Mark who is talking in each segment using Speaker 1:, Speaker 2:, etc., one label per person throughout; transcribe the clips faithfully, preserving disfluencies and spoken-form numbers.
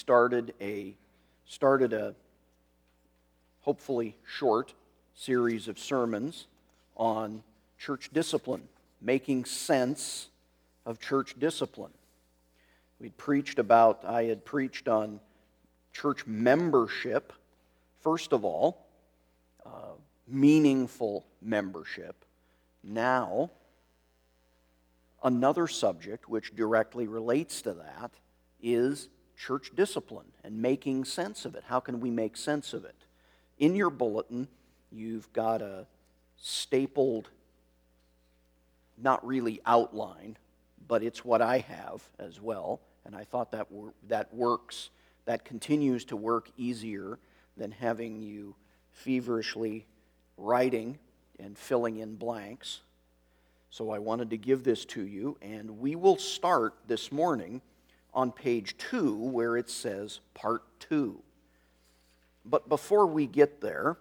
Speaker 1: started a started a hopefully short series of sermons on church discipline, making sense of church discipline. We'd preached about, I had preached on church membership, first of all, uh, meaningful membership. Now, another subject which directly relates to that is church discipline and making sense of it. How can we make sense of it? In your bulletin, you've got a stapled, not really outline, but it's what I have as well, and I thought that wor- that works, that continues to work easier than having you feverishly writing and filling in blanks. So I wanted to give this to you, and we will start this morning on page two where it says part two. But before we get there,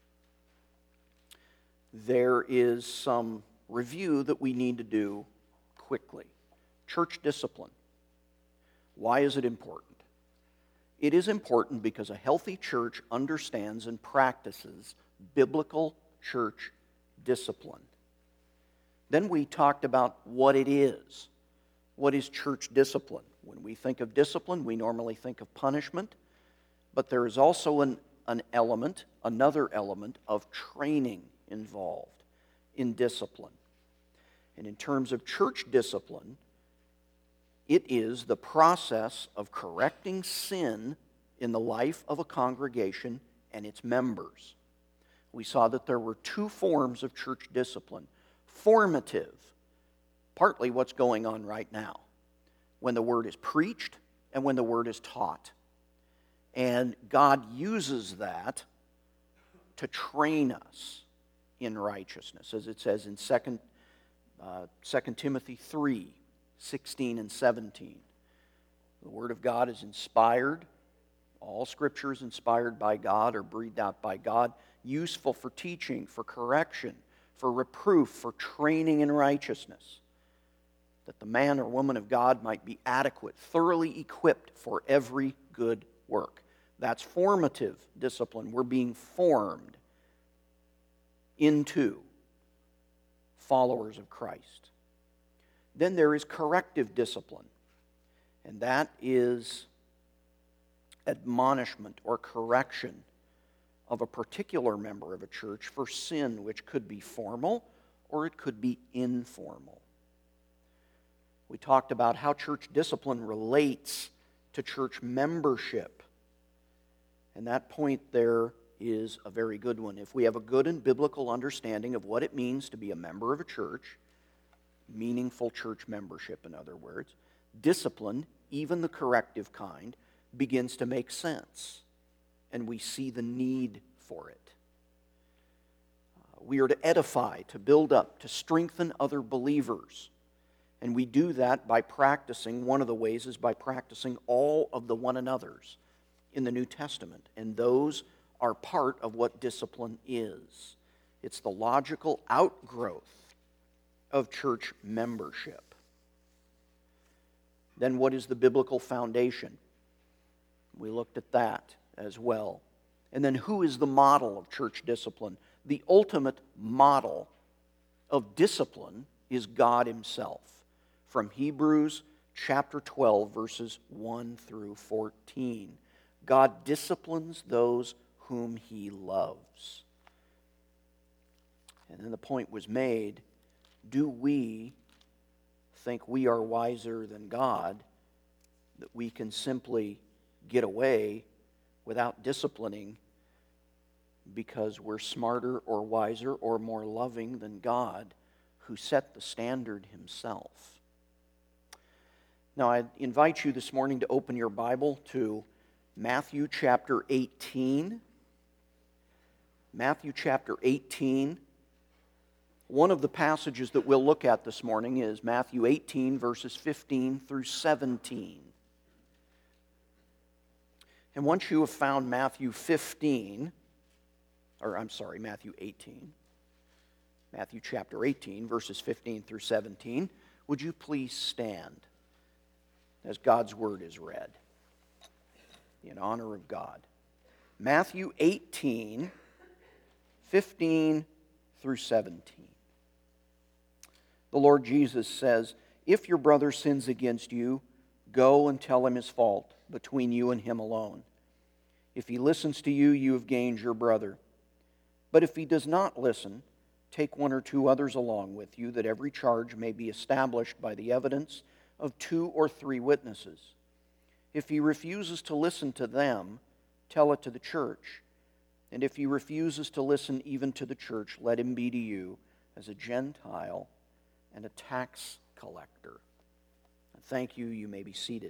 Speaker 1: there is some review that we need to do quickly. Church discipline. Why is it important? It is important because a healthy church understands and practices biblical church discipline. Then we talked about what it is. What is church discipline? When we think of discipline, we normally think of punishment, but there is also an, an element, another element of training involved in discipline. And in terms of church discipline, it is the process of correcting sin in the life of a congregation and its members. We saw that there were two forms of church discipline. Formative, partly what's going on right now, when the word is preached and when the word is taught. And God uses that to train us in righteousness, as it says in Second uh, Second Timothy three, sixteen and seventeen. The Word of God is inspired. All Scripture is inspired by God or breathed out by God, useful for teaching, for correction, for reproof, for training in righteousness, that the man or woman of God might be adequate, thoroughly equipped for every good work. That's formative discipline. We're being formed into followers of Christ. Then there is corrective discipline, and that is admonishment or correction of a particular member of a church for sin, which could be formal or it could be informal. We talked about how church discipline relates to church membership. And that point there is a very good one. If we have a good and biblical understanding of what it means to be a member of a church, meaningful church membership, in other words, discipline, even the corrective kind, begins to make sense. And we see the need for it. Uh, we are to edify, to build up, to strengthen other believers. And we do that by practicing, one of the ways is by practicing all of the one another's in the New Testament. And those are part of what discipline is. It's the logical outgrowth of church membership. Then what is the biblical foundation? We looked at that as well. And then who is the model of church discipline? The ultimate model of discipline is God Himself. From Hebrews chapter twelve, verses one through fourteen. God disciplines those whom He loves. And then the point was made, do we think we are wiser than God, that we can simply get away without disciplining because we're smarter or wiser or more loving than God, who set the standard Himself? Now, I invite you this morning to open your Bible to Matthew chapter eighteen. Matthew chapter eighteen. One of the passages that we'll look at this morning is Matthew eighteen, verses fifteen through seventeen. And once you have found Matthew fifteen, or I'm sorry, Matthew eighteen, Matthew chapter eighteen, verses fifteen through seventeen, would you please stand as God's Word is read? in honor of God. Matthew eighteen, fifteen through seventeen. The Lord Jesus says, "If your brother sins against you, go and tell him his fault between you and him alone. If he listens to you, you have gained your brother. But if he does not listen, take one or two others along with you, that every charge may be established by the evidence of two or three witnesses. If he refuses to listen to them, tell it to the church. And if he refuses to listen even to the church, let him be to you as a Gentile and a tax collector." Thank you. You may be seated.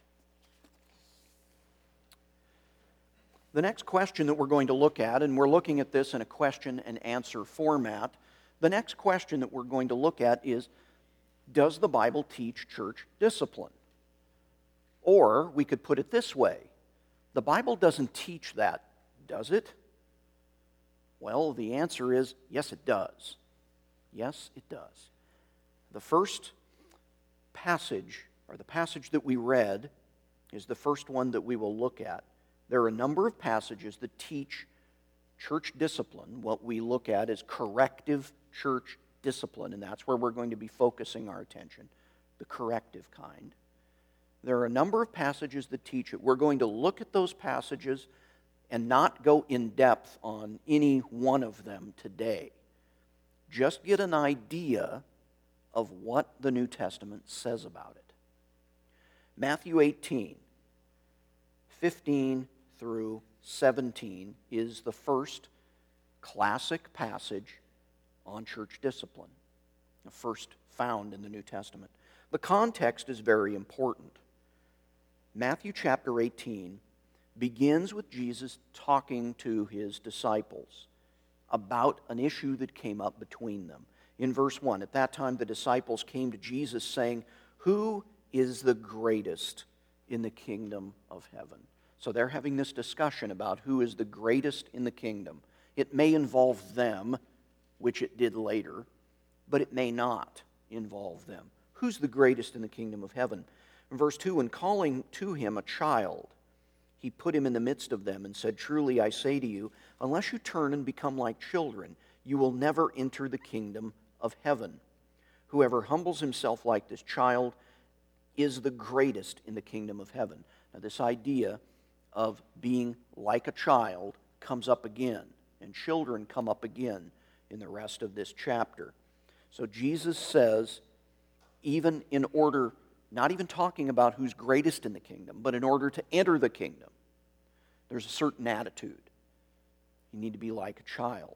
Speaker 1: The next question that we're going to look at, and we're looking at this in a question and answer format, the next question that we're going to look at is, does the Bible teach church discipline? Or we could put it this way, the Bible doesn't teach that, does it? Well, the answer is yes, it does. Yes, it does. The first passage, or the passage that we read, is the first one that we will look at. There are a number of passages that teach church discipline. What we look at is corrective church discipline, and that's where we're going to be focusing our attention, the corrective kind. There are a number of passages that teach it. We're going to look at those passages and not go in depth on any one of them today. Just get an idea of what the New Testament says about it. Matthew eighteen, fifteen through seventeen is the first classic passage on church discipline, the first found in the New Testament. The context is very important. Matthew chapter eighteen begins with Jesus talking to his disciples about an issue that came up between them. In verse one, at that time the disciples came to Jesus saying, "Who is the greatest in the kingdom of heaven?" So they're having this discussion about who is the greatest in the kingdom. It may involve them, which it did later, but it may not involve them. Who's the greatest in the kingdom of heaven? In verse two, and calling to him a child, he put him in the midst of them and said, "Truly I say to you, unless you turn and become like children, you will never enter the kingdom of heaven. Whoever humbles himself like this child is the greatest in the kingdom of heaven." Now this idea of being like a child comes up again, and children come up again in the rest of this chapter. So Jesus says, even in order, not even talking about who's greatest in the kingdom, but in order to enter the kingdom, there's a certain attitude. You need to be like a child.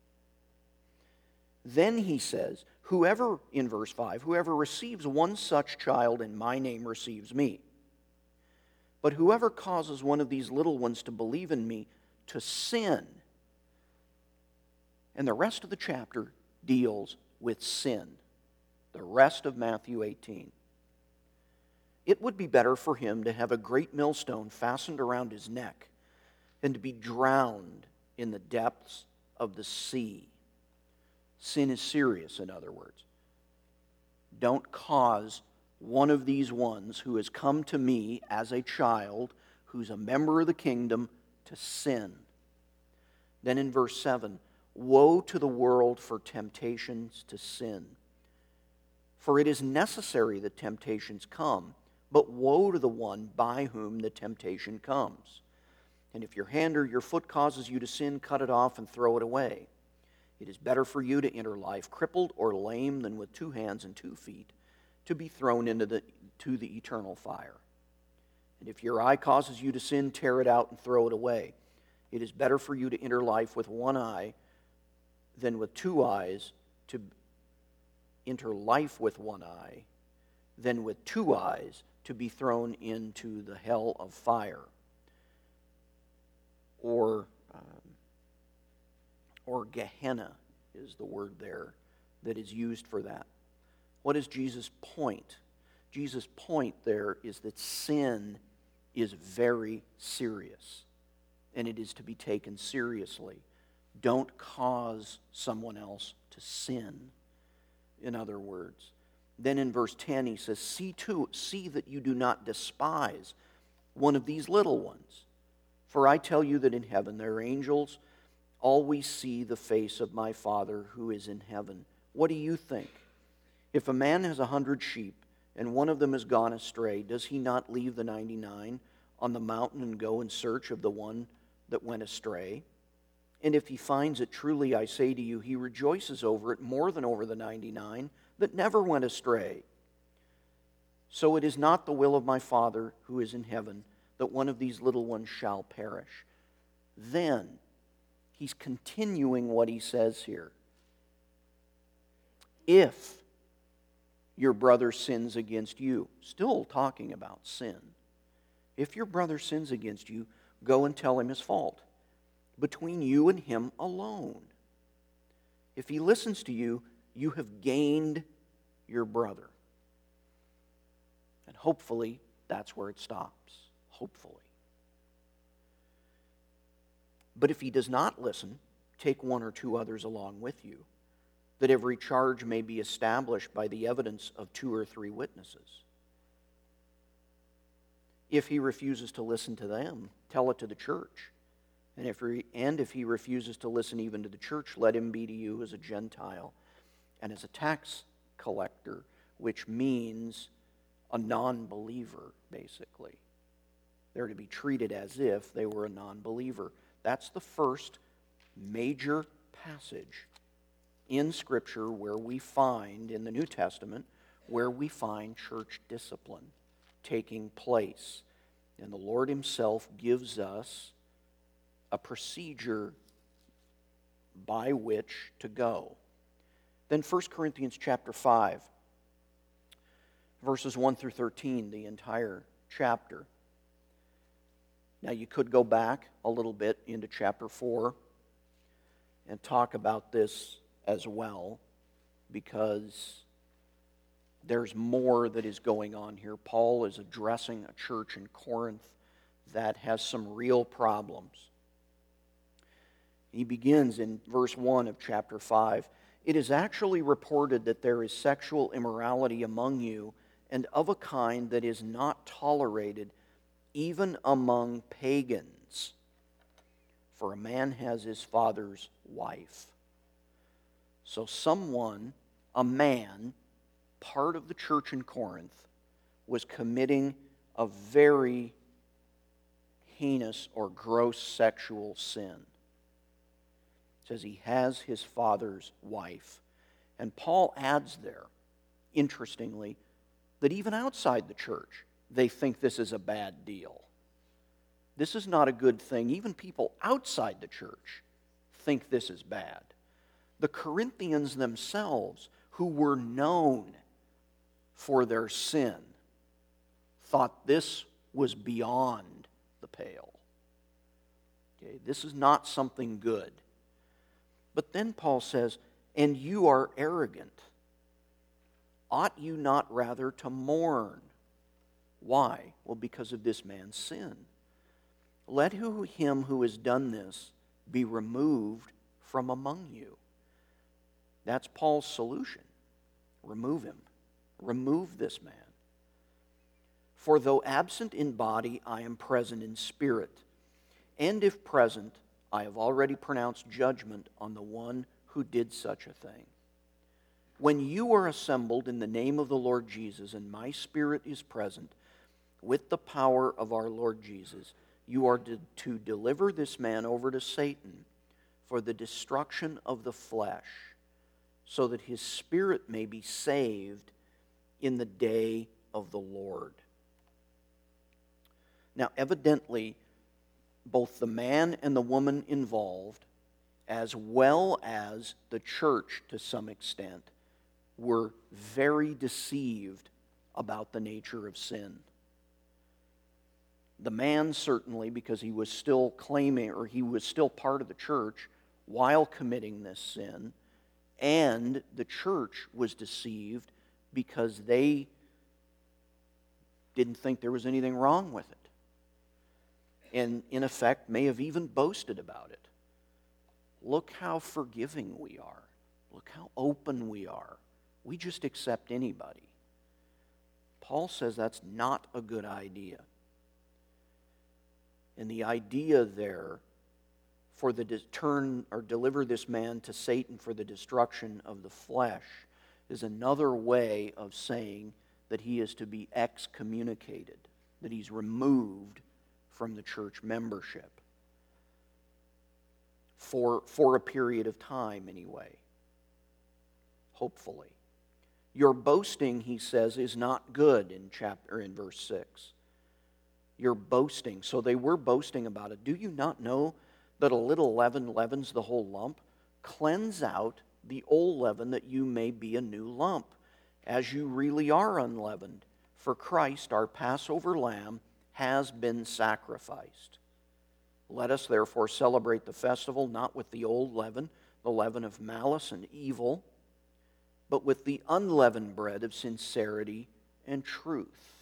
Speaker 1: Then he says, whoever, in verse five, whoever receives one such child in my name receives me. But whoever causes one of these little ones to believe in me to sin. And the rest of the chapter deals with sin. The rest of Matthew eighteen. It would be better for him to have a great millstone fastened around his neck than to be drowned in the depths of the sea. Sin is serious, in other words. Don't cause one of these ones who has come to me as a child, who's a member of the kingdom, to sin. Then in verse seven, woe to the world for temptations to sin. For it is necessary that temptations come, but woe to the one by whom the temptation comes. And if your hand or your foot causes you to sin, cut it off and throw it away. It is better for you to enter life crippled or lame than with two hands and two feet to be thrown into the, to the eternal fire. And if your eye causes you to sin, tear it out and throw it away. It is better for you to enter life with one eye than with two eyes to enter life with one eye than with two eyes to be thrown into the hell of fire. Or, um, or Gehenna is the word there that is used for that. What is Jesus' point? Jesus' point there is that sin is very serious, and it is to be taken seriously. Don't cause someone else to sin, in other words. Then in verse ten he says, see to, see that you do not despise one of these little ones. For I tell you that in heaven their angels always see the face of my Father who is in heaven. What do you think? If a man has a hundred sheep, and one of them has gone astray, does he not leave the ninety-nine on the mountain and go in search of the one that went astray? And if he finds it, truly I say to you, he rejoices over it more than over the ninety-nine that never went astray. So it is not the will of my Father who is in heaven that one of these little ones shall perish. Then, he's continuing what he says here. If your brother sins against you, still talking about sin. If your brother sins against you, go and tell him his fault, between you and him alone. If he listens to you, you have gained your brother. And hopefully, that's where it stops. Hopefully. But if he does not listen, take one or two others along with you, that every charge may be established by the evidence of two or three witnesses. If he refuses to listen to them, tell it to the church. And if, he, and if he refuses to listen even to the church, let him be to you as a Gentile and as a tax collector, which means a non-believer, basically. They're to be treated as if they were a non-believer. That's the first major passage in Scripture where we find, in the New Testament, where we find church discipline taking place. And the Lord himself gives us a procedure by which to go. Then First Corinthians chapter five, verses one through thirteen, the entire chapter. Now you could go back a little bit into chapter four and talk about this as well, because there's more that is going on here. Paul is addressing a church in Corinth that has some real problems. He begins in verse one of chapter five. It is actually reported that there is sexual immorality among you, and of a kind that is not tolerated even among pagans. For a man has his father's wife. So someone, a man, part of the church in Corinth, was committing a very heinous or gross sexual sin. It says he has his father's wife. And Paul adds there, interestingly, that even outside the church, they think this is a bad deal. This is not a good thing. Even people outside the church think this is bad. The Corinthians themselves, who were known for their sin, thought this was beyond the pale. Okay, this is not something good. But then Paul says, and you are arrogant. Ought you not rather to mourn? Why? Well, because of this man's sin. Let who, him who has done this be removed from among you. That's Paul's solution. Remove him. Remove this man. For though absent in body, I am present in spirit. And if present, I have already pronounced judgment on the one who did such a thing. When you are assembled in the name of the Lord Jesus, and my spirit is present, with the power of our Lord Jesus, you are to, to deliver this man over to Satan for the destruction of the flesh, so that his spirit may be saved in the day of the Lord. Now, evidently, both the man and the woman involved, as well as the church to some extent, were very deceived about the nature of sin. The man certainly, because he was still claiming, or he was still part of the church while committing this sin, and the church was deceived because they didn't think there was anything wrong with it. And in effect, may have even boasted about it. Look how forgiving we are. Look how open we are. We just accept anybody. Paul says that's not a good idea. And the idea there for the de- turn or deliver this man to Satan for the destruction of the flesh is another way of saying that he is to be excommunicated, that he's removed from the church membership. For, for a period of time anyway. Hopefully. Your boasting, he says, is not good in chapter in verse six. Your boasting. So they were boasting about it. Do you not know that a little leaven leavens the whole lump? Cleanse out the old leaven that you may be a new lump, as you really are unleavened. For Christ, our Passover lamb, has been sacrificed. Let us therefore celebrate the festival not with the old leaven, the leaven of malice and evil, but with the unleavened bread of sincerity and truth.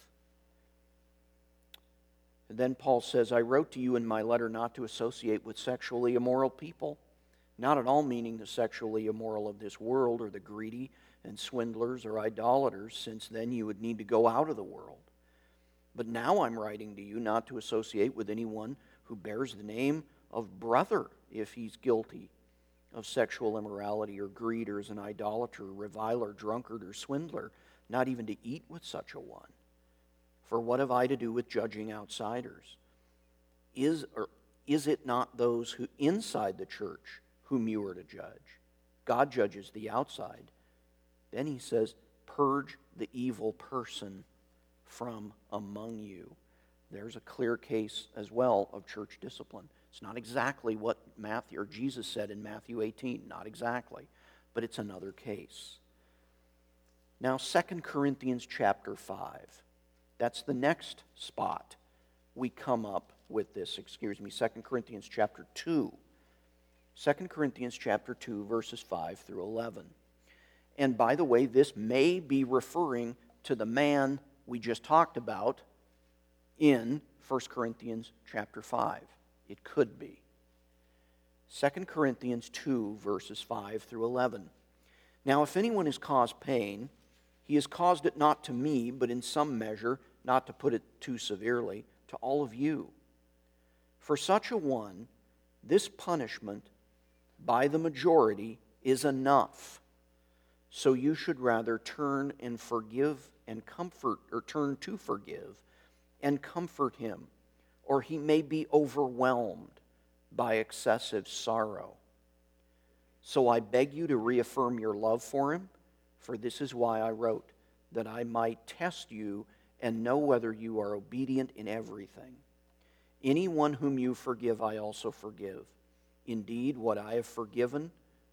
Speaker 1: And then Paul says, I wrote to you in my letter not to associate with sexually immoral people, not at all meaning the sexually immoral of this world or the greedy and swindlers or idolaters, since then you would need to go out of the world. But now I'm writing to you not to associate with anyone who bears the name of brother if he's guilty of sexual immorality or greed or is an idolater, reviler, drunkard, or swindler, not even to eat with such a one. For what have I to do with judging outsiders? Is, or is it not those who inside the church whom you are to judge? God judges the outside. Then he says, purge the evil person from among you. There's a clear case as well of church discipline. It's not exactly what Matthew or Jesus said in Matthew eighteen, not exactly, but it's another case. Now, Second Corinthians chapter five. That's the next spot we come up with this, excuse me, Second Corinthians chapter two. Second Corinthians chapter two, verses five through eleven. And by the way, this may be referring to the man we just talked about in First Corinthians chapter five. It could be. Second Corinthians two, verses five through eleven. Now, if anyone has caused pain, he has caused it not to me, but in some measure, not to put it too severely, to all of you. For such a one, this punishment by the majority is enough. So you should rather turn and forgive and comfort, or turn to forgive and comfort him, or he may be overwhelmed by excessive sorrow. So I beg you to reaffirm your love for him, for this is why I wrote, that I might test you and know whether you are obedient in everything. Anyone whom you forgive, I also forgive. Indeed, what I have forgiven,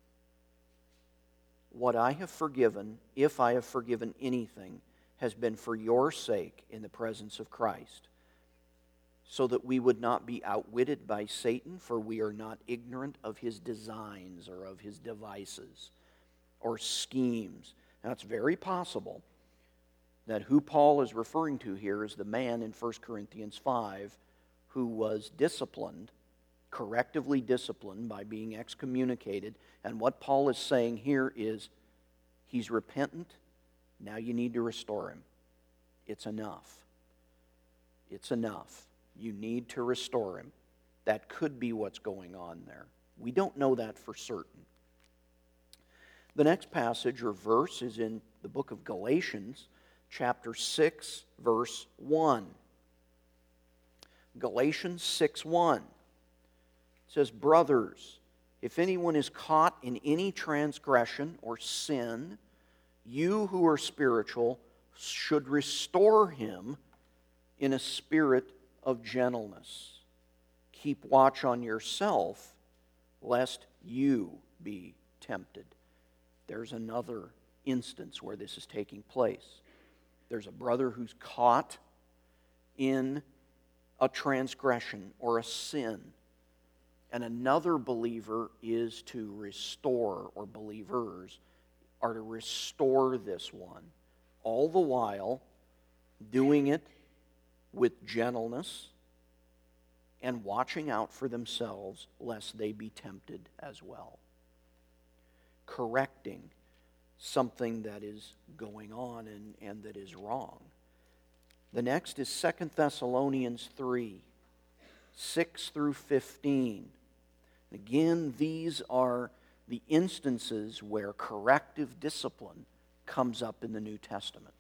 Speaker 1: what I have forgiven, if I have forgiven anything, has been for your sake in the presence of Christ, so that we would not be outwitted by Satan, for we are not ignorant of his designs or of his devices or schemes. Now, it's very possible that who Paul is referring to here is the man in First Corinthians five who was disciplined, correctively disciplined by being excommunicated. And what Paul is saying here is, he's repentant, now you need to restore him. It's enough. It's enough. You need to restore him. That could be what's going on there. We don't know that for certain. The next passage or verse is in the book of Galatians, chapter six, verse one. Galatians six one. It says, brothers, if anyone is caught in any transgression or sin, you who are spiritual should restore him in a spirit of gentleness. Keep watch on yourself, lest you be tempted. There's another instance where this is taking place. There's a brother who's caught in a transgression or a sin, and another believer is to restore, or believers are to restore this one, all the while doing it with gentleness and watching out for themselves lest they be tempted as well. Correcting something that is going on and, and that is wrong. The next is Second Thessalonians three. six through fifteen. Again, these are the instances where corrective discipline comes up in the New Testament.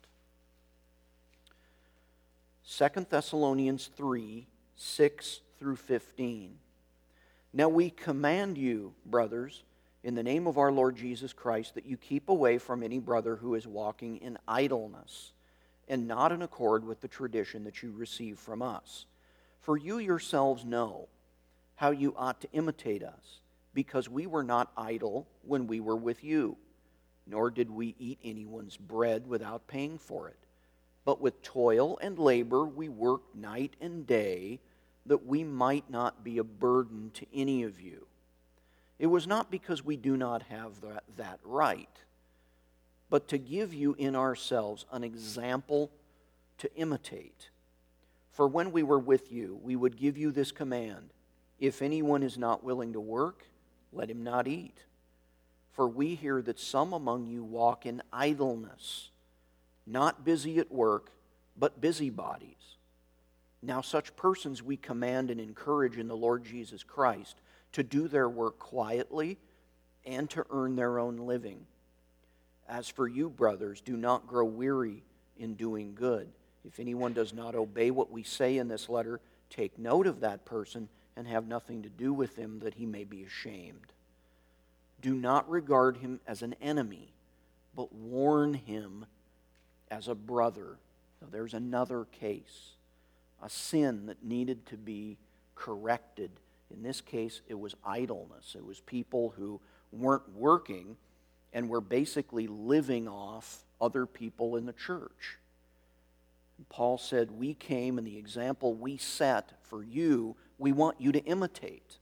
Speaker 1: Second Thessalonians three, six through fifteen. Now we command you, brothers, in the name of our Lord Jesus Christ, that you keep away from any brother who is walking in idleness, and not in accord with the tradition that you receive from us. For you yourselves know how you ought to imitate us, because we were not idle when we were with you, nor did we eat anyone's bread without paying for it. But with toil and labor we worked night and day, that we might not be a burden to any of you. It was not because we do not have that, that right, but to give you in ourselves an example to imitate. For when we were with you, we would give you this command: if anyone is not willing to work, let him not eat. For we hear that some among you walk in idleness, not busy at work, but busybodies. Now such persons we command and encourage in the Lord Jesus Christ to do their work quietly and to earn their own living. As for you, brothers, do not grow weary in doing good. If anyone does not obey what we say in this letter, take note of that person and have nothing to do with him, that he may be ashamed. Do not regard him as an enemy, but warn him as a brother. Now there's another case, a sin that needed to be corrected. In this case, it was idleness. It was people who weren't working and were basically living off other people in the church. And Paul said, we came, and the example we set for you, we want you to imitate.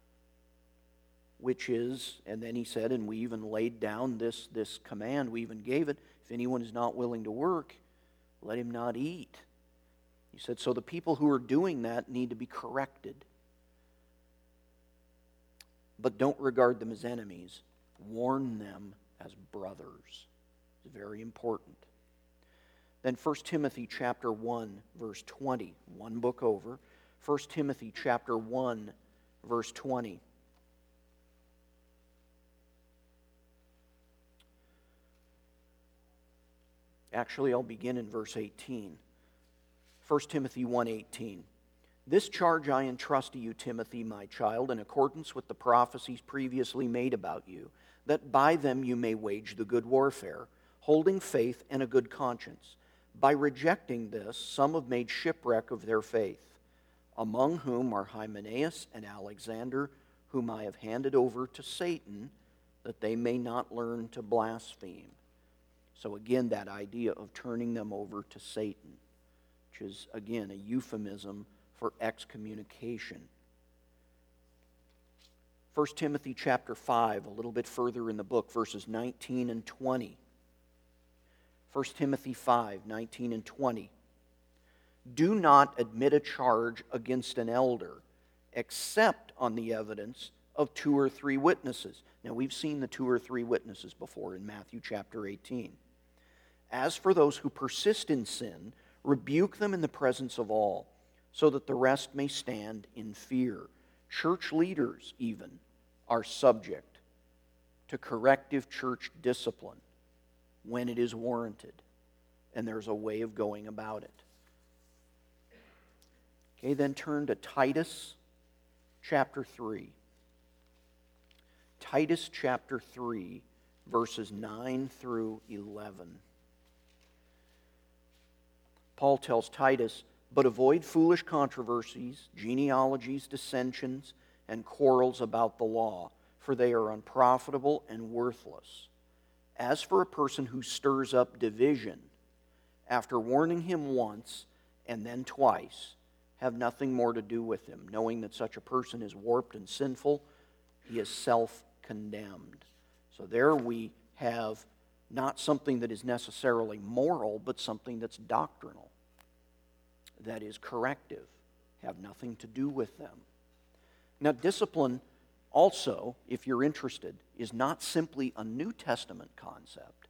Speaker 1: Which is, and then he said, and we even laid down this, this command, we even gave it, if anyone is not willing to work, let him not eat. He said, so the people who are doing that need to be corrected. But don't regard them as enemies. Warn them as brothers. It's very important. Then First Timothy chapter one, verse twenty. One book over. First Timothy chapter one, verse twenty. Actually, I'll begin in verse eighteen. First Timothy one eighteen. This charge I entrust to you, Timothy, my child, in accordance with the prophecies previously made about you, that by them you may wage the good warfare, holding faith and a good conscience. By rejecting this, some have made shipwreck of their faith, among whom are Hymenaeus and Alexander, whom I have handed over to Satan, that they may not learn to blaspheme. So again, that idea of turning them over to Satan, which is, again, a euphemism for excommunication. First Timothy chapter five, a little bit further in the book, verses nineteen and twenty. First Timothy five, nineteen and twenty. Do not admit a charge against an elder, except on the evidence of two or three witnesses. Now, we've seen the two or three witnesses before in Matthew chapter eighteen. As for those who persist in sin, rebuke them in the presence of all, so that the rest may stand in fear. Church leaders, even, are subject to corrective church discipline when it is warranted, and there's a way of going about it. Okay, then turn to Titus chapter three. Titus chapter three, verses nine through eleven. Paul tells Titus, but avoid foolish controversies, genealogies, dissensions, and quarrels about the law, for they are unprofitable and worthless. As for a person who stirs up division, after warning him once and then twice, have nothing more to do with him, knowing that such a person is warped and sinful, he is self-condemned. So there we have not something that is necessarily moral, but something that's doctrinal, that is corrective, have nothing to do with them. Now, discipline also, if you're interested, is not simply a New Testament concept.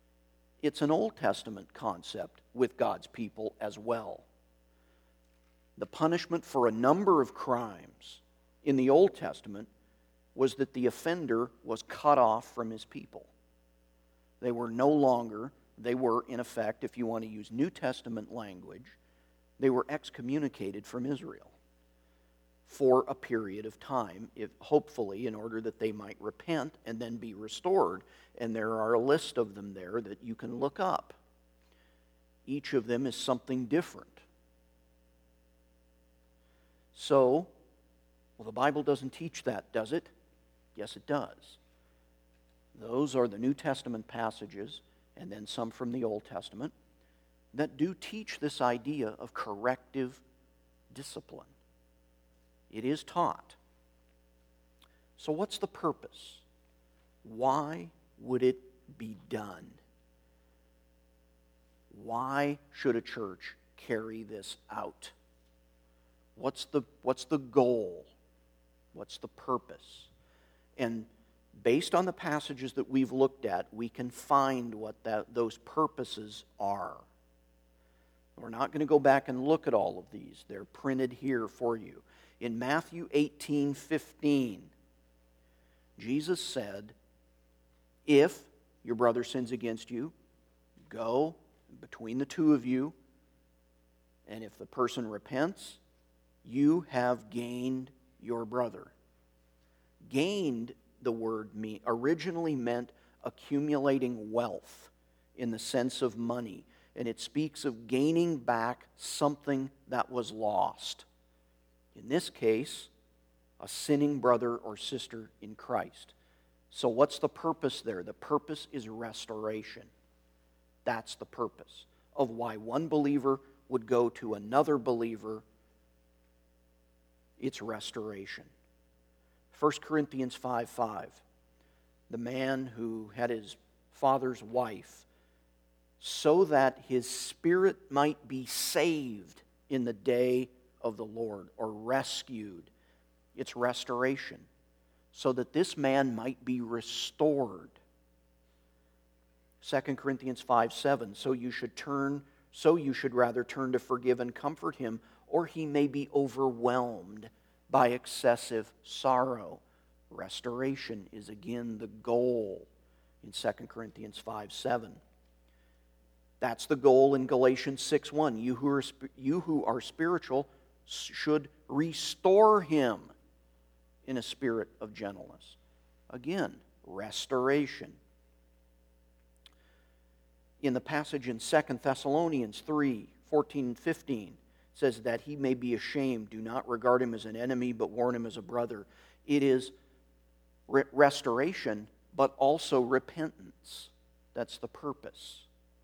Speaker 1: It's an Old Testament concept with God's people as well. The punishment for a number of crimes in the Old Testament was that the offender was cut off from his people. They were no longer, they were in effect, if you want to use New Testament language, they were excommunicated from Israel for a period of time, if, hopefully in order that they might repent and then be restored. And there are a list of them there that you can look up. Each of them is something different. So, well, the Bible doesn't teach that, does it? Yes, it does. Those are the New Testament passages, and then some from the Old Testament, that do teach this idea of corrective discipline. It is taught. So what's the purpose? Why would it be done? Why should a church carry this out? What's the, what's the goal? What's the purpose? And based on the passages that we've looked at, we can find what that, those purposes are. We're not going to go back and look at all of these. They're printed here for you. In Matthew eighteen fifteen, Jesus said, if your brother sins against you, go between the two of you, and if the person repents, you have gained your brother. Gained, the word mean, originally meant accumulating wealth in the sense of money. And it speaks of gaining back something that was lost. In this case, a sinning brother or sister in Christ. So what's the purpose there? The purpose is restoration. That's the purpose of why one believer would go to another believer. It's restoration. First Corinthians five five, the man who had his father's wife, so that his spirit might be saved in the day of the Lord, or rescued. It's restoration, so that this man might be restored. Second Corinthians five seven, so you should turn, so you should rather turn to forgive and comfort him, or he may be overwhelmed by excessive sorrow. Restoration is again the goal in Second Corinthians five seven. That's the goal in Galatians six one. You who are, you who are spiritual should restore him in a spirit of gentleness. Again, restoration. In the passage in Second Thessalonians three fourteen and fifteen, it says that he may be ashamed. Do not regard him as an enemy, but warn him as a brother. It is re- restoration, but also repentance. That's the purpose.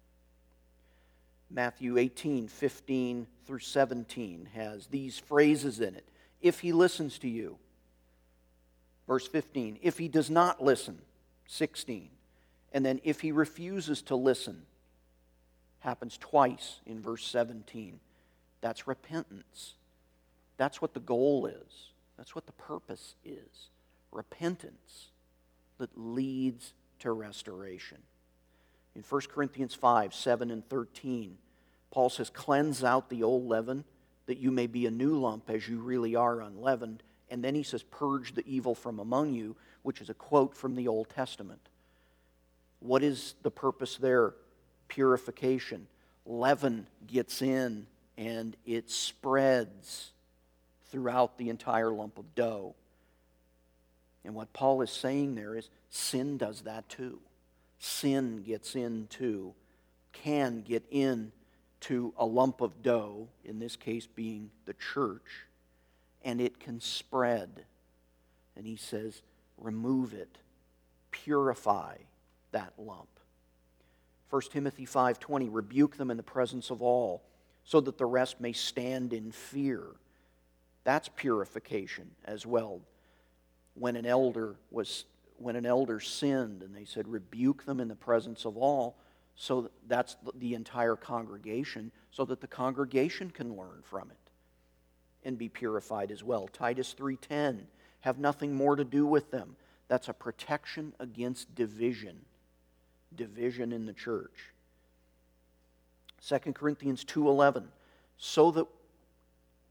Speaker 1: Matthew eighteen fifteen through seventeen has these phrases in it. If he listens to you. Verse fifteen. If he does not listen. sixteen. And then if he refuses to listen. Happens twice in verse seventeen. That's repentance. That's what the goal is. That's what the purpose is. Repentance that leads to restoration. In First Corinthians five, seven and thirteen, Paul says, cleanse out the old leaven, that you may be a new lump as you really are unleavened. And then he says, purge the evil from among you, which is a quote from the Old Testament. What is the purpose there? Purification. Leaven gets in and it spreads throughout the entire lump of dough. And what Paul is saying there is sin does that too. Sin gets into, can get into a lump of dough, in this case being the church, and it can spread. And he says, remove it, purify that lump. First Timothy five twenty, rebuke them in the presence of all, so that the rest may stand in fear. That's purification as well. When an elder was when an elder sinned, and they said, rebuke them in the presence of all, so that's the entire congregation, so that the congregation can learn from it and be purified as well. Titus three ten, have nothing more to do with them. That's a protection against division. Division in the church. Second Corinthians two eleven, so that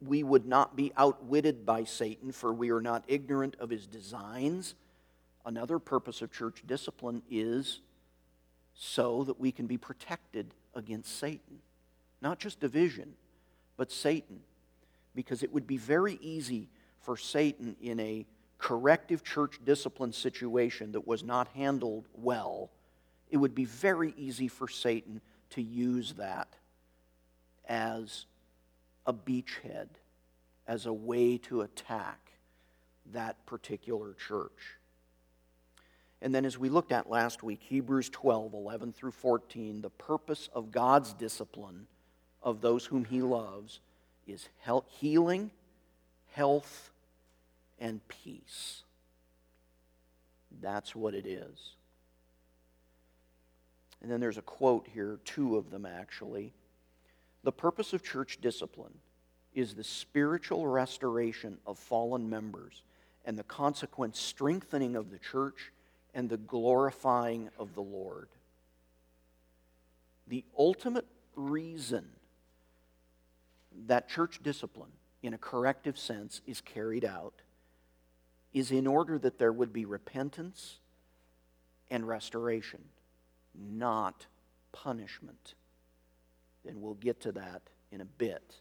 Speaker 1: we would not be outwitted by Satan, for we are not ignorant of his designs. Another purpose of church discipline is so that we can be protected against Satan. Not just division, but Satan. Because it would be very easy for Satan in a corrective church discipline situation that was not handled well, it would be very easy for Satan to use that as a beachhead, as a way to attack that particular church. And then as we looked at last week, Hebrews twelve, eleven through fourteen, the purpose of God's discipline of those whom he loves is healing, health, and peace. That's what it is. And then there's a quote here, two of them actually. The purpose of church discipline is the spiritual restoration of fallen members and the consequent strengthening of the church and the glorifying of the Lord. The ultimate reason that church discipline, in a corrective sense, is carried out is in order that there would be repentance and restoration, not punishment. And we'll get to that in a bit.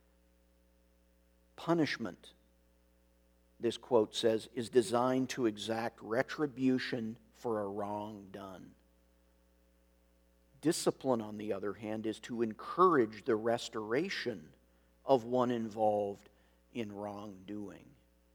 Speaker 1: Punishment, this quote says, is designed to exact retribution for a wrong done. Discipline, on the other hand, is to encourage the restoration of one involved in wrongdoing.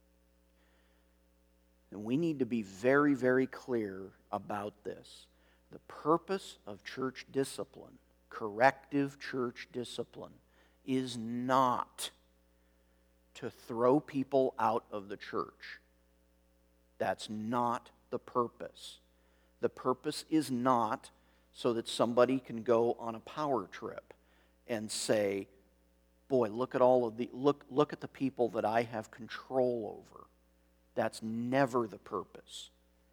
Speaker 1: And we need to be very, very clear about this. The purpose of church discipline, corrective church discipline, is not to throw people out of the church. That's not the purpose. The purpose is not so that somebody can go on a power trip and say, boy, look at all of the look look at the people that I have control over. That's never the purpose.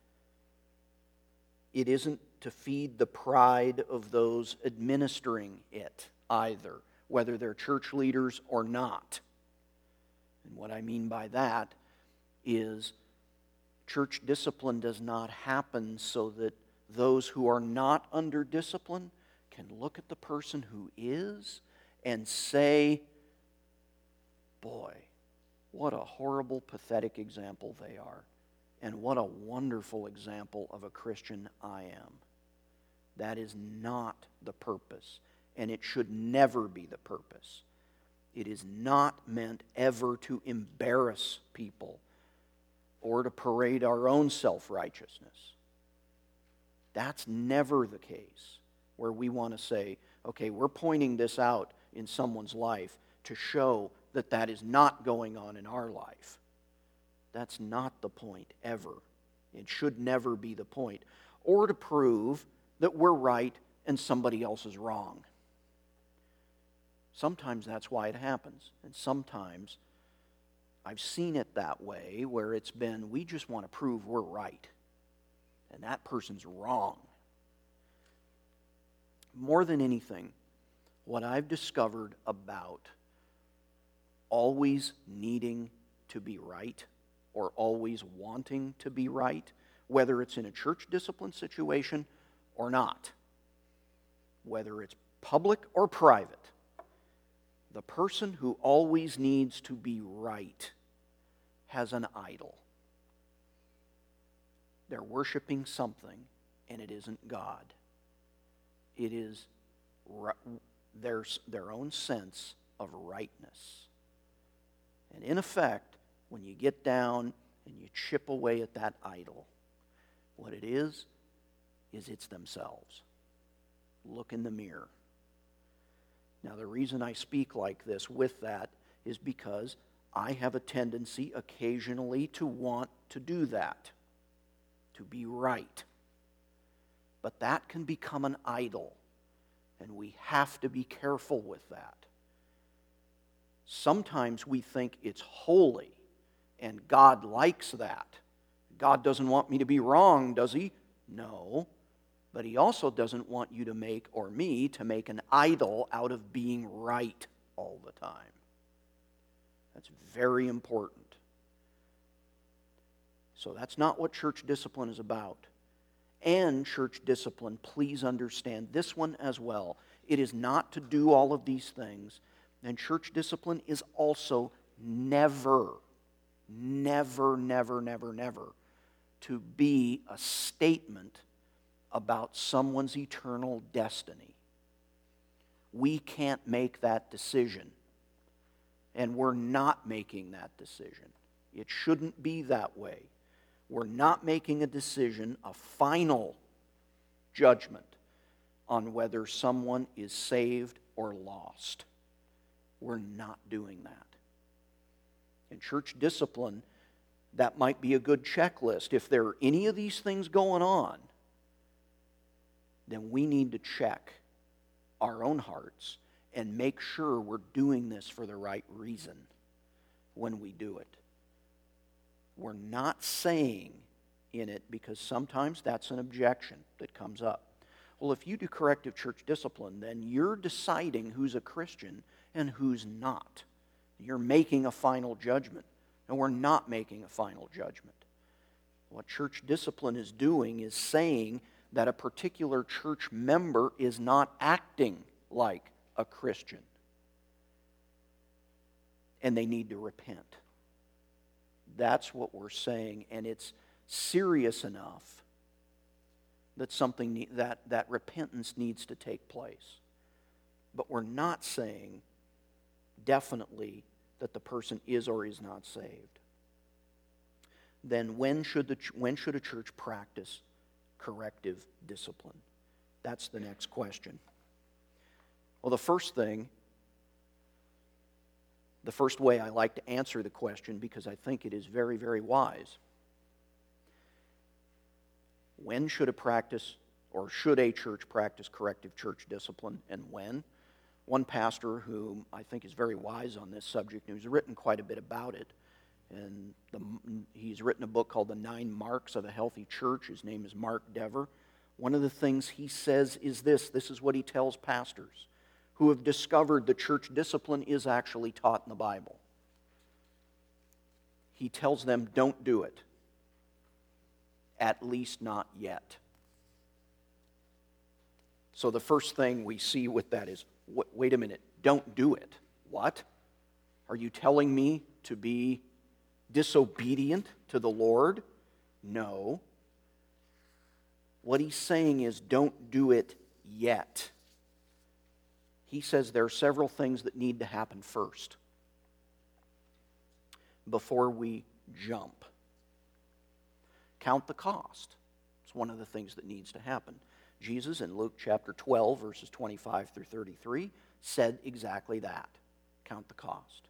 Speaker 1: It isn't to feed the pride of those administering it either, whether they're church leaders or not. And what I mean by that is church discipline does not happen so that those who are not under discipline can look at the person who is and say, boy, what a horrible, pathetic example they are. And what a wonderful example of a Christian I am. That is not the purpose, and it should never be the purpose. It is not meant ever to embarrass people or to parade our own self-righteousness. That's never the case, where we want to say, okay, we're pointing this out in someone's life to show that that is not going on in our life. That's not the point ever. It should never be the point. Or to prove that we're right and somebody else is wrong. Sometimes that's why it happens. And sometimes I've seen it that way, where it's been, we just want to prove we're right. And that person's wrong. More than anything, what I've discovered about always needing to be right, or always wanting to be right, whether it's in a church discipline situation or not, whether it's public or private, the person who always needs to be right has an idol. They're worshiping something, and it isn't God. It is their, their own sense of rightness. And in effect, when you get down and you chip away at that idol, what it is, is it's themselves. Look in the mirror. Now, the reason I speak like this with that is because I have a tendency occasionally to want to do that, to be right. But that can become an idol, and we have to be careful with that. Sometimes we think it's holy, and God likes that. God doesn't want me to be wrong, does He? No. But He also doesn't want you to make, or me, to make an idol out of being right all the time. That's very important. So that's not what church discipline is about. And church discipline, please understand this one as well. It is not to do all of these things. And church discipline is also never, never, never, never, never to be a statement about someone's eternal destiny. We can't make that decision. And we're not making that decision. It shouldn't be that way. We're not making a decision, a final judgment on whether someone is saved or lost. We're not doing that. In church discipline, that might be a good checklist. If there are any of these things going on, then we need to check our own hearts and make sure we're doing this for the right reason when we do it. We're not saying in it, because sometimes that's an objection that comes up. Well, if you do corrective church discipline, then you're deciding who's a Christian and who's not. You're making a final judgment. And we're not making a final judgment. What church discipline is doing is saying that a particular church member is not acting like a Christian. And they need to repent. That's what we're saying, and it's serious enough that something that, that repentance needs to take place. But we're not saying definitely that the person is or is not saved. Then when should the when should a church practice corrective discipline? That's the next question. Well, the first thing The first way I like to answer the question, because I think it is very, very wise. When should a practice, or should a church practice corrective church discipline, and when? One pastor who I think is very wise on this subject, and who's written quite a bit about it, and the, he's written a book called The Nine Marks of a Healthy Church. His name is Mark Dever. One of the things he says is this, this is what he tells pastors who have discovered the church discipline is actually taught in the Bible. He tells them, don't do it. At least not yet. So the first thing we see with that is, wait a minute, don't do it. What? Are you telling me to be disobedient to the Lord? No. What he's saying is, don't do it yet. He says there are several things that need to happen first before we jump. Count the cost. It's one of the things that needs to happen. Jesus in Luke chapter twelve, verses twenty-five through thirty-three, said exactly that. Count the cost.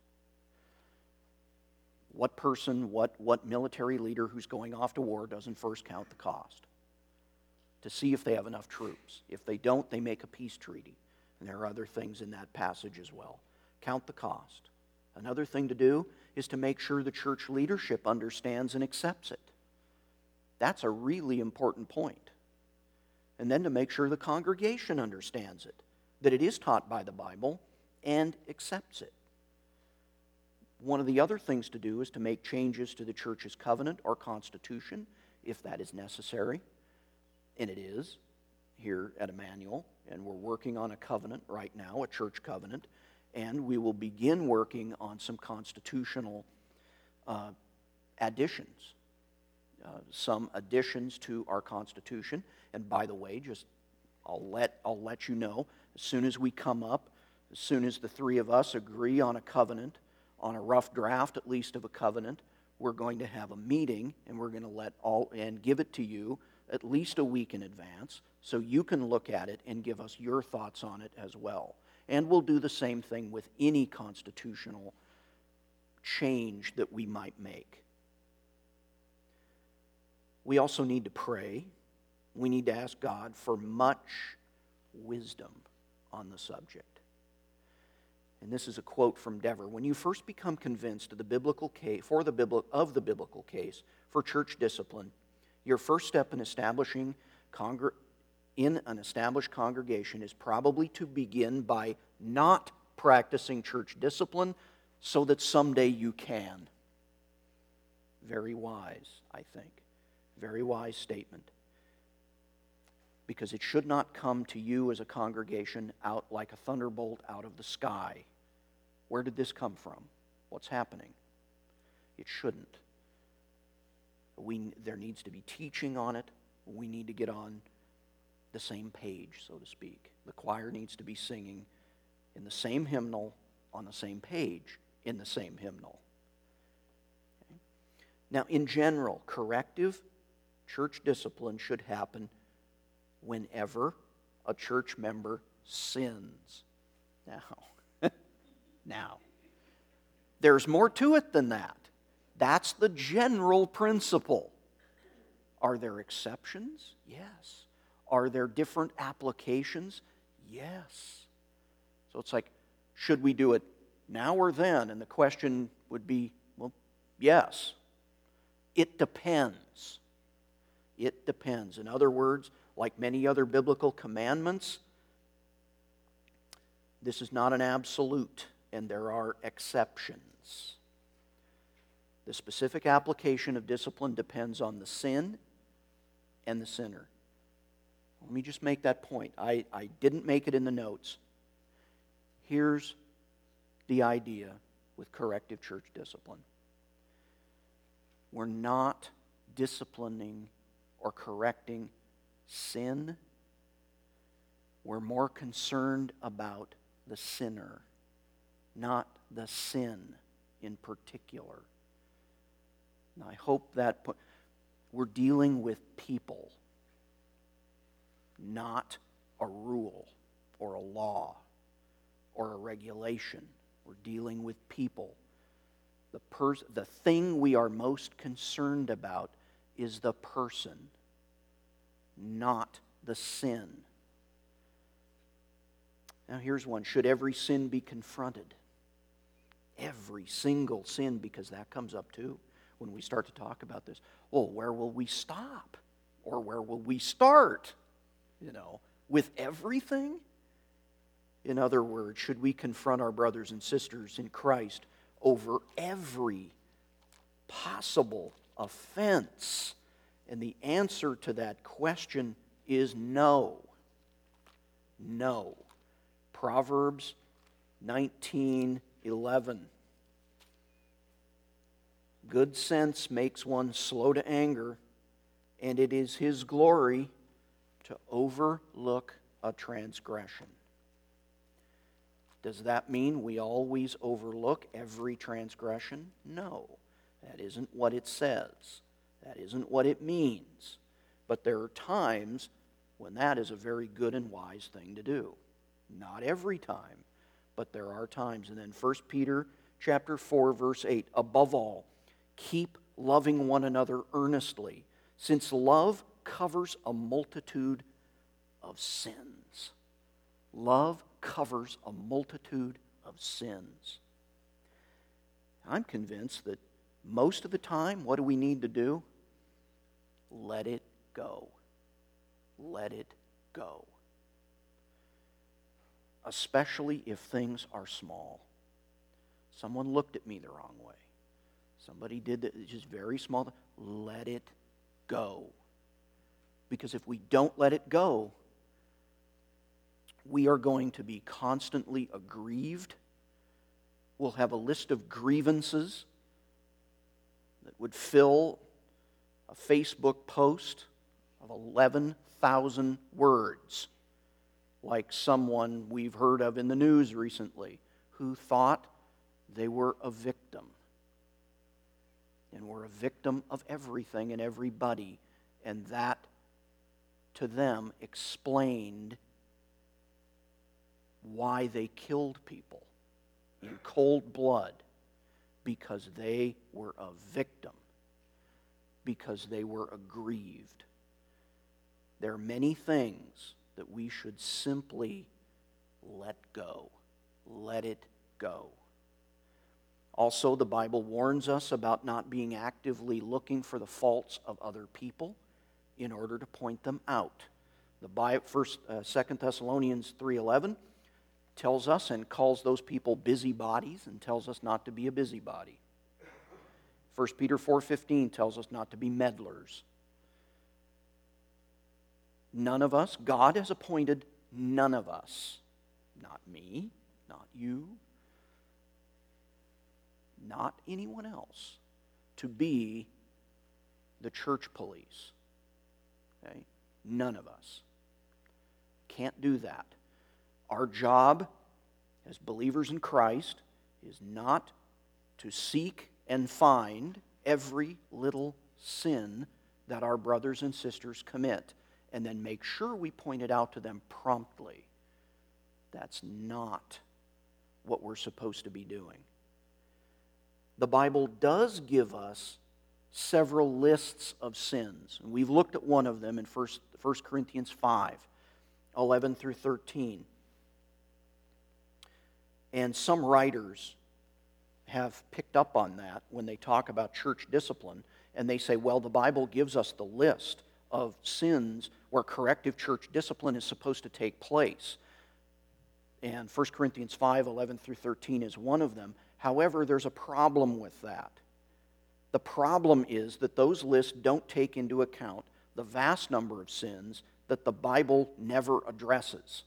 Speaker 1: What person, what, what military leader who's going off to war doesn't first count the cost to see if they have enough troops? If they don't, they make a peace treaty. And there are other things in that passage as well. Count the cost. Another thing to do is to make sure the church leadership understands and accepts it. That's a really important point. And then to make sure the congregation understands it, that it is taught by the Bible and accepts it. One of the other things to do is to make changes to the church's covenant or constitution, if that is necessary. And it is here at Emmanuel. And we're working on a covenant right now, a church covenant, and we will begin working on some constitutional uh, additions, uh, some additions to our Constitution. And by the way, just I'll let I'll let you know as soon as we come up, as soon as the three of us agree on a covenant, on a rough draft at least of a covenant, we're going to have a meeting, and we're going to let all and give it to you at least a week in advance, so you can look at it and give us your thoughts on it as well. And we'll do the same thing with any constitutional change that we might make. We also need to pray. We need to ask God for much wisdom on the subject. And this is a quote from Dever. When you first become convinced of the biblical case, for the bibli- of the biblical case for church discipline, your first step in establishing congr- in an established congregation is probably to begin by not practicing church discipline, so that someday you can. Very wise, I think. Very wise statement. Because it should not come to you as a congregation out like a thunderbolt out of the sky. Where did this come from? What's happening? It shouldn't. We, there needs to be teaching on it. We need to get on the same page, so to speak. The choir needs to be singing in the same hymnal, on the same page, in the same hymnal. Okay? Now, in general, corrective church discipline should happen whenever a church member sins. Now, now, there's more to it than that. That's the general principle. Are there exceptions? Yes. Are there different applications? Yes. So it's like, should we do it now or then? And the question would be, well, yes. It depends. It depends. In other words, like many other biblical commandments, this is not an absolute, and there are exceptions. The specific application of discipline depends on the sin and the sinner. Let me just make that point. I, I didn't make it in the notes. Here's the idea with corrective church discipline. We're not disciplining or correcting sin. We're more concerned about the sinner, not the sin in particular. And I hope that po- we're dealing with people, not a rule or a law or a regulation. We're dealing with people. The pers- the thing we are most concerned about is the person, not the sin. Now here's one. Should every sin be confronted? Every single sin, because that comes up too when we start to talk about this. Well, where will we stop? Or where will we start? You know, with everything? In other words, should we confront our brothers and sisters in Christ over every possible offense? And the answer to that question is no. No. Proverbs nineteen eleven. Good sense makes one slow to anger, and it is his glory to overlook a transgression. Does that mean we always overlook every transgression? No. That isn't what it says. That isn't what it means. But there are times when that is a very good and wise thing to do. Not every time, but there are times. And then First Peter chapter four, verse eight, above all, keep loving one another earnestly, since love covers a multitude of sins. Love covers a multitude of sins. I'm convinced that most of the time, what do we need to do? Let it go. Let it go. Especially if things are small. Someone looked at me the wrong way. Somebody did that, just very small. Let it go. Because if we don't let it go, we are going to be constantly aggrieved. We'll have a list of grievances that would fill a Facebook post of eleven thousand words, like someone we've heard of in the news recently who thought they were a victim. And were a victim of everything and everybody, and that to them explained why they killed people in cold blood, because they were a victim, because they were aggrieved. There are many things that we should simply let go. Let it go. Also, the Bible warns us about not being actively looking for the faults of other people in order to point them out. The Bible, first, uh, Second Thessalonians three eleven, tells us and calls those people busybodies and tells us not to be a busybody. First Peter four fifteen tells us not to be meddlers. None of us, God has appointed none of us, not me, not you, not anyone else, to be the church police. Okay? None of us. Can't do that. Our job as believers in Christ is not to seek and find every little sin that our brothers and sisters commit and then make sure we point it out to them promptly. That's not what we're supposed to be doing. The Bible does give us several lists of sins, and we've looked at one of them in First Corinthians five, eleven through thirteen. And some writers have picked up on that when they talk about church discipline, and they say, well, the Bible gives us the list of sins where corrective church discipline is supposed to take place. And First Corinthians five, eleven through thirteen is one of them. However, there's a problem with that. The problem is that those lists don't take into account the vast number of sins that the Bible never addresses.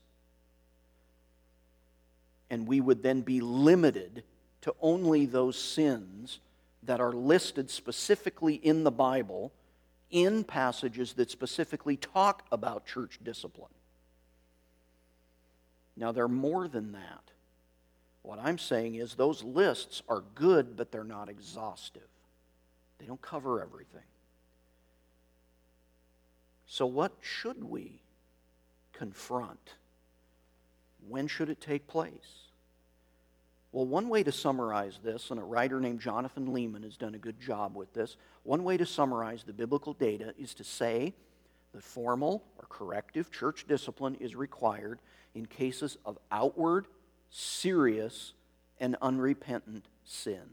Speaker 1: And we would then be limited to only those sins that are listed specifically in the Bible in passages that specifically talk about church discipline. Now, they're more than that. What I'm saying is those lists are good, but they're not exhaustive. They don't cover everything. So what should we confront? When should it take place? Well, one way to summarize this, and a writer named Jonathan Leeman has done a good job with this, one way to summarize the biblical data is to say that formal or corrective church discipline is required in cases of outward, serious, and unrepentant sin.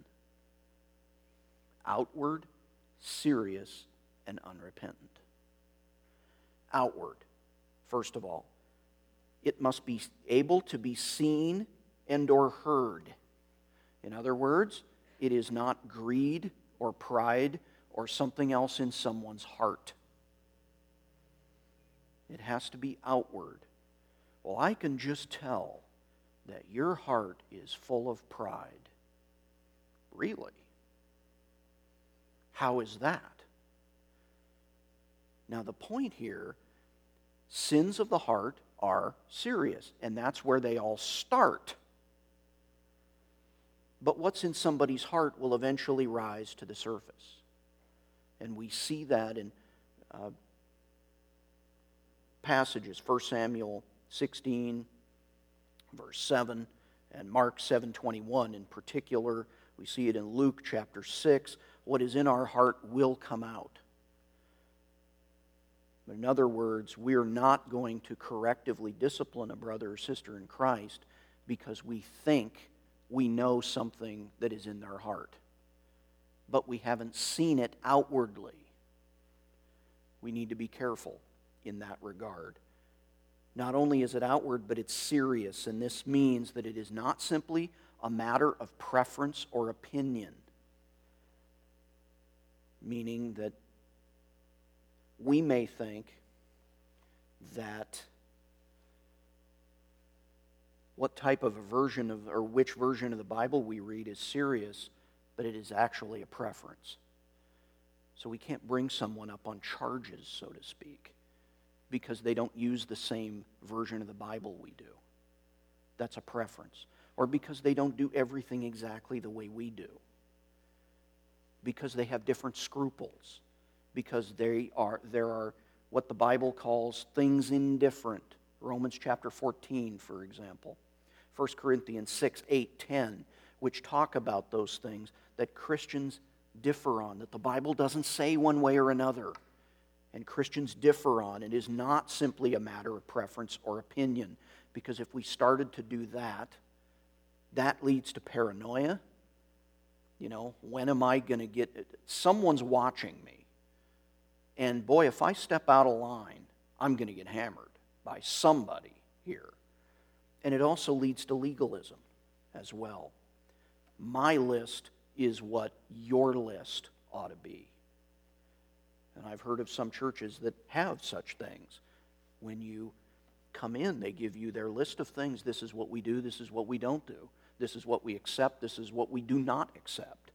Speaker 1: Outward, serious, and unrepentant. Outward, first of all, it must be able to be seen and or heard. In other words, it is not greed or pride or something else in someone's heart. It has to be outward. Well, I can just tell that your heart is full of pride. Really? How is that? Now, the point here, sins of the heart are serious, and that's where they all start. But what's in somebody's heart will eventually rise to the surface. And we see that in uh, passages, First Samuel sixteen, verse seven, and Mark seven twenty-one in particular. We see it in Luke chapter six. What is in our heart will come out. But in other words, we're not going to correctively discipline a brother or sister in Christ because we think we know something that is in their heart, but we haven't seen it outwardly. We need to be careful in that regard. Not only is it outward, but it's serious, and this means that it is not simply a matter of preference or opinion, meaning that we may think that what type of a version of, or which version of the Bible we read is serious, but it is actually a preference. So we can't bring someone up on charges, so to speak, because they don't use the same version of the Bible we do. That's a preference. Or because they don't do everything exactly the way we do. Because they have different scruples. Because they are, there are what the Bible calls things indifferent. Romans chapter fourteen, for example. First Corinthians six, eight, ten, which talk about those things that Christians differ on, that the Bible doesn't say one way or another. And Christians differ on. It is not simply a matter of preference or opinion. Because if we started to do that, that leads to paranoia. You know, when am I going to get it? Someone's watching me. And boy, if I step out of line, I'm going to get hammered by somebody here. And it also leads to legalism as well. My list is what your list ought to be. And I've heard of some churches that have such things. When you come in, they give you their list of things. This is what we do, this is what we don't do. This is what we accept, this is what we do not accept.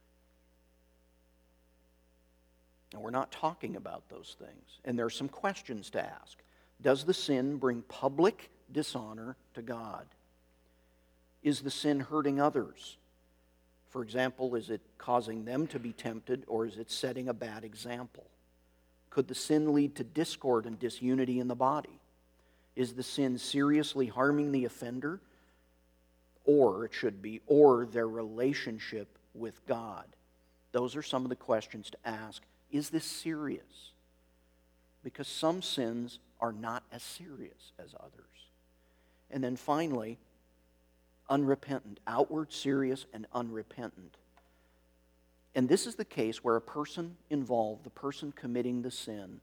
Speaker 1: And we're not talking about those things. And there are some questions to ask. Does the sin bring public dishonor to God? Is the sin hurting others? For example, is it causing them to be tempted, or is it setting a bad example? Could the sin lead to discord and disunity in the body? Is the sin seriously harming the offender? Or, it should be, or their relationship with God? Those are some of the questions to ask. Is this serious? Because some sins are not as serious as others. And then finally, unrepentant, outward, serious, and unrepentant. And this is the case where a person involved, the person committing the sin,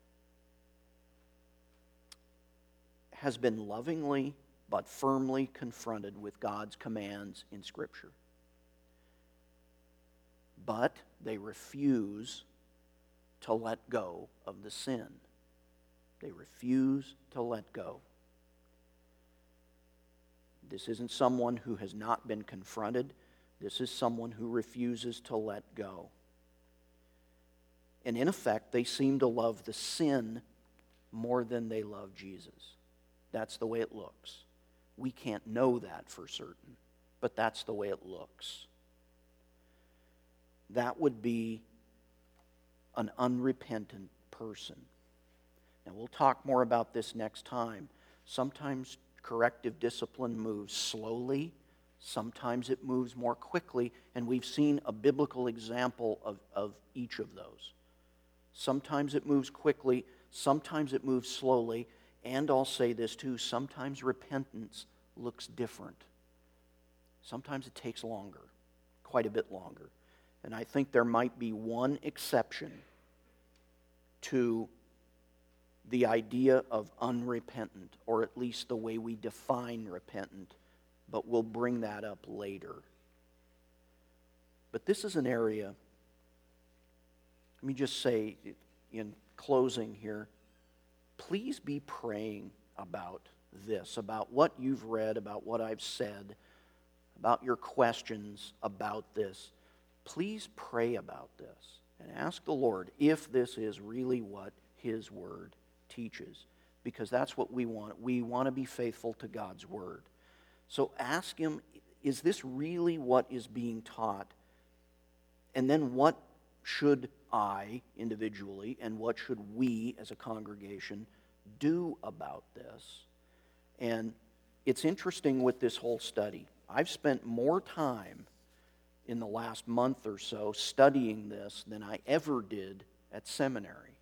Speaker 1: has been lovingly but firmly confronted with God's commands in Scripture. But they refuse to let go of the sin. They refuse to let go. This isn't someone who has not been confronted. This is someone who refuses to let go. And in effect, they seem to love the sin more than they love Jesus. That's the way it looks. We can't know that for certain, but that's the way it looks. That would be an unrepentant person. Now, we'll talk more about this next time. Sometimes corrective discipline moves slowly. Sometimes it moves more quickly, and we've seen a biblical example of, of each of those. Sometimes it moves quickly, sometimes it moves slowly, and I'll say this too, sometimes repentance looks different. Sometimes it takes longer, quite a bit longer. And I think there might be one exception to the idea of unrepentant, or at least the way we define repentant, but we'll bring that up later. But this is an area, let me just say in closing here, please be praying about this, about what you've read, about what I've said, about your questions about this. Please pray about this and ask the Lord if this is really what His Word teaches, because that's what we want. We want to be faithful to God's Word. So ask Him, is this really what is being taught? And then what should I individually and what should we as a congregation do about this? And it's interesting with this whole study. I've spent more time in the last month or so studying this than I ever did at seminary.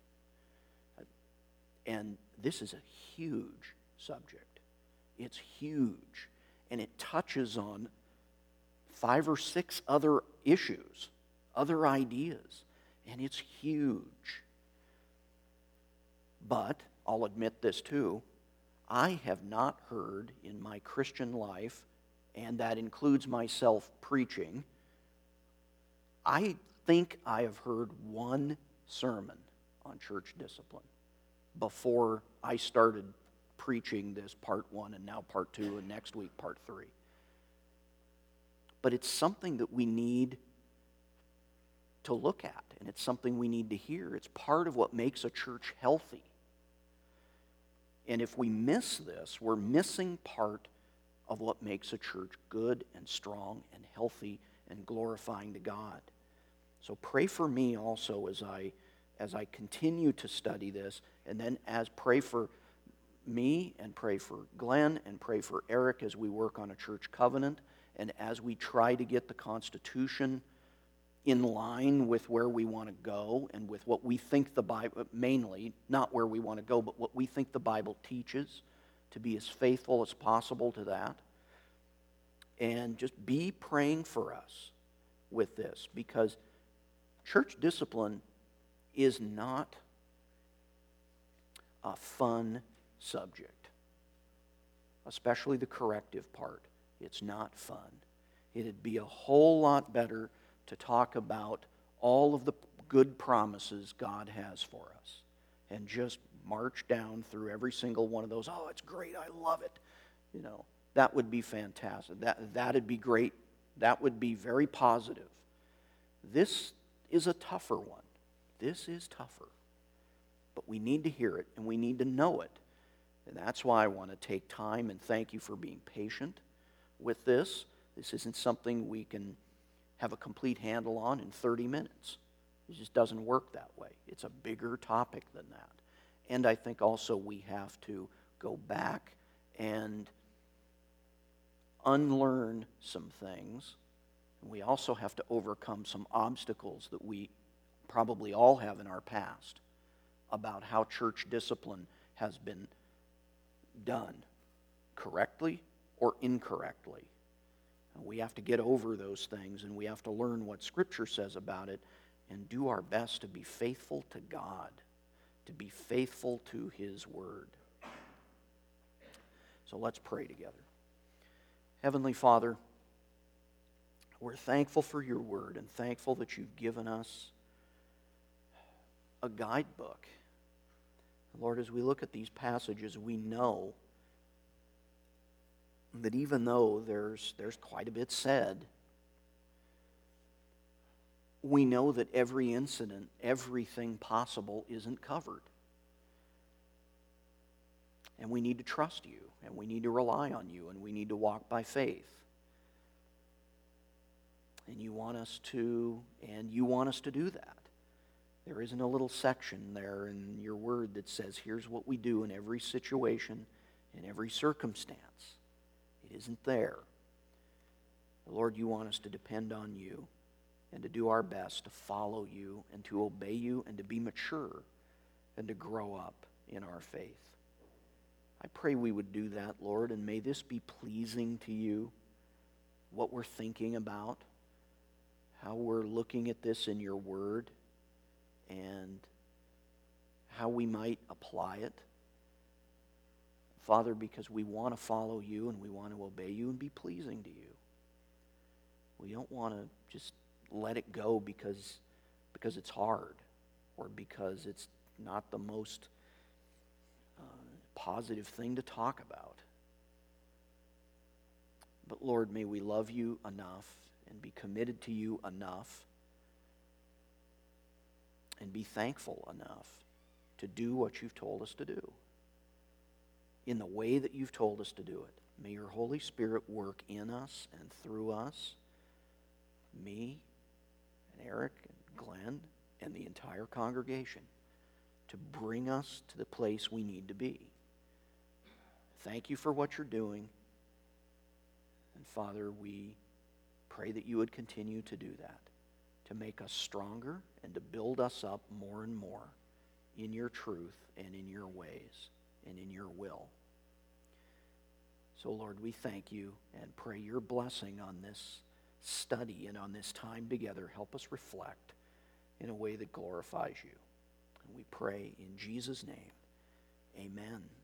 Speaker 1: And this is a huge subject. It's huge. And it touches on five or six other issues, other ideas. And it's huge. But, I'll admit this too, I have not heard in my Christian life, and that includes myself preaching, I think I have heard one sermon on church discipline before I started preaching this part one and now part two and next week part three. But it's something that we need to look at, and it's something we need to hear. It's part of what makes a church healthy. And if we miss this, we're missing part of what makes a church good and strong and healthy and glorifying to God. So pray for me also as I as I continue to study this, and then as pray for me and pray for Glenn and pray for Eric as we work on a church covenant and as we try to get the Constitution in line with where we want to go and with what we think the Bible, mainly, not where we want to go, but what we think the Bible teaches, to be as faithful as possible to that. And just be praying for us with this, because church discipline is not a fun subject. especially the corrective part. It's not fun. It'd be a whole lot better to talk about all of the good promises God has for us and just march down through every single one of those. Oh, it's great. I love it. You know, that would be fantastic. That, that'd be great. That would be very positive. This is a tougher one. This is tougher. But we need to hear it and we need to know it. And that's why I want to take time and thank you for being patient with this. This isn't something we can have a complete handle on in thirty minutes. It just doesn't work that way. It's a bigger topic than that. And I think also we have to go back and unlearn some things. And we also have to overcome some obstacles that we probably all have in our past about how church discipline has been done, correctly or incorrectly. And we have to get over those things, and we have to learn what Scripture says about it and do our best to be faithful to God, to be faithful to His Word. So let's pray together. Heavenly Father, we're thankful for your Word and thankful that you've given us a guidebook. Lord, as we look at these passages, we know that even though there's, there's quite a bit said, we know that every incident, everything possible isn't covered. And we need to trust you, and we need to rely on you, and we need to walk by faith. And you want us to, and you want us to do that. There isn't a little section there in your word that says, here's what we do in every situation, in every circumstance. It isn't there. Lord, you want us to depend on you and to do our best to follow you and to obey you and to be mature and to grow up in our faith. I pray we would do that, Lord, and may this be pleasing to you, what we're thinking about, how we're looking at this in your word, and how we might apply it. Father, because we want to follow you and we want to obey you and be pleasing to you. We don't want to just let it go because, because it's hard or because it's not the most uh, positive thing to talk about. But Lord, may we love you enough and be committed to you enough and be thankful enough to do what you've told us to do in the way that you've told us to do it. May your Holy Spirit work in us and through us, me and Eric and Glenn and the entire congregation, to bring us to the place we need to be. Thank you for what you're doing. And Father, we pray that you would continue to do that, to make us stronger and to build us up more and more in your truth and in your ways and in your will. So, Lord, we thank you and pray your blessing on this study and on this time together. Help us reflect in a way that glorifies you. And we pray in Jesus' name, amen.